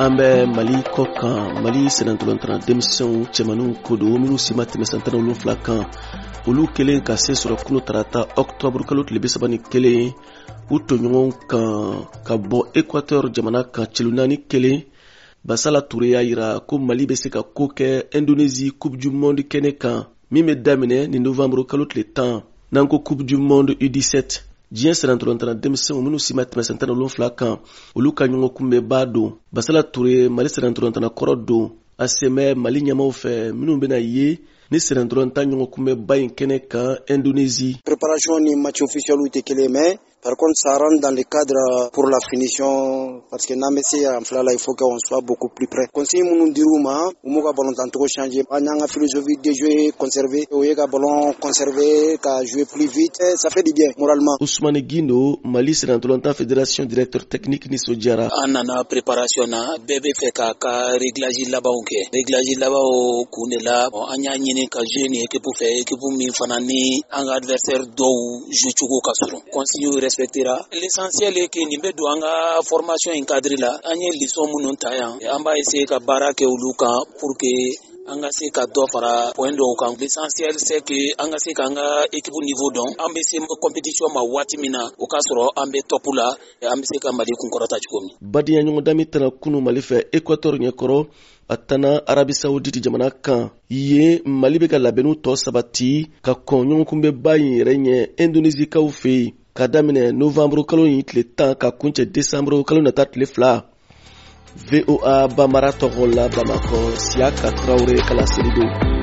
an bɛ Mali kɔ kan. Mali senatolantana denmisɛnw cɛmaninw ko don minnu si ma tɛmɛ san 17 kan. Olu kelen ka se sɔrɔ kunu tarata octobre kalo tile 31 u tɔɲɔgɔn kan ka bɔ Équateur jamana kan cɛlu kelen. Basala Touré y'a yira ko Mali bɛ se ka ko kɛ Indonésie Coupe du Monde kɛnɛ kan min bɛ daminɛ ni novembre kalo tile 10 n'an ko Coupe du Monde U17. Diɲɛ senatolantana denmisɛnw minnu si ma tɛmɛ san 17 kan olu ka ɲɔgɔn kunbɛbaa don. Basala Touré Mali senatolantana kɔrɔ don. A sɛmɛ Mali ɲɛmaw fɛ minnu bɛna ye ni senatolantana ɲɔgɔn kunbɛbaa in kɛnɛ kan Indonésie. Préparation ni match officiel tɛ kelen mais par contre, ça rentre dans le cadre pour la finition parce que n'amesi en flala il faut qu'on soit beaucoup plus près. Conseil munu diruma umuga ballon tanto changer. Anyanga philosophie de jouer conserver, oyega ballon conserver, ka jouer plus vite, ça fait du bien moralement. Ousmane Guindo, Mali senatolantana fédération directeur technique ni Sojara. Anana préparation na bébé fait ka réglage là-bas OK. Réglage là-bas au kunela anya nyine ka jeune équipe pour faire équipe mi fanani un adversaire do juchugo kasuru. Conseil l'essentiel est que nimbe do anga formation encadrée là anye leçon munun tayan amba essayer ka barake uluka pour que anga se ka do fara point do kan. L'essentiel c'est que anga se ka anga équipe niveau don ambe se compétition ma wati mina o kasoro ambe topula ambe se ka Mali kunkorota chikomi badiya nyongo dami tana kunu Mali fe Équateur nyekoro atana Arabie Saoudite jamana kan ye Mali be ka labenu to sabati ka konyon kumbe bayin renye Indonésie ka ufe ka daminɛ novembre kalo in tile 10 ka kuncɛ décembre kalo nata tile 2. VOA Bamara tɔgɔ la Bamakɔ Siaka Traoré kala selido.